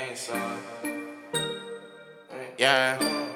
Yeah.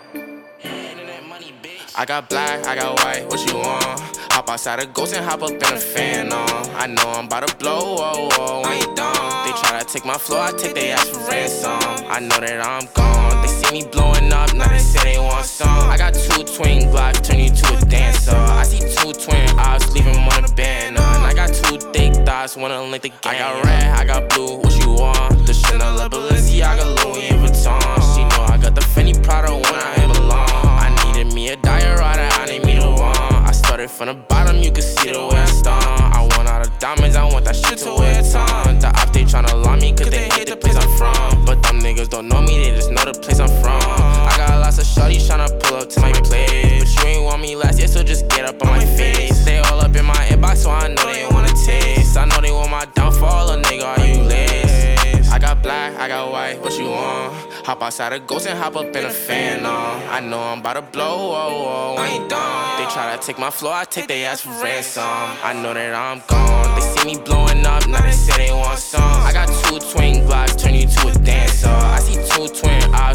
I got black, I got white, what you want? Hop outside a ghost and hop up in a fan on. I know I'm about to blow, whoa, whoa, I ain't dumb. They try to take my flow, I take they ass for ransom. I know that I'm gone, they see me blowing up, now they say they want some. I got 2 twin Glocks, turn you to a dancer. I see 2 twin eyes, leave 'em on a banner. And I got 2 thick thighs, wanna link the gang. I got red, I got blue, what you want? The Chanel, the Balenciaga, Louis Vuitton. She know I got the Fendi Prada when I belong. I needed me a diorata, I need me the one. I started from the bottom, you can see the way I stung. I want all the diamonds, I want that shit to wear a ton. The op, they tryna lie me, cause they hate the place I'm from. But them niggas don't know me, they just know the place I'm from. I got lots of shorties tryna pull up to my place, but you ain't want me last year, so just get up on my face. They all up in my inbox, so I know they wanna taste. I know they want my downfall, a nigga, are you lace? I got black, I got white, what you want? Hop outside a ghost and hop up in a fan on. I know I'm about to blow, whoa, whoa, I ain't dumb. They try to take my flow, I take they ass for ransom. I know that I'm gone, they see me blowing up, now they say they want some. I got 2 twin Glocks, turn you to a dancer. I see 2 twin eyes,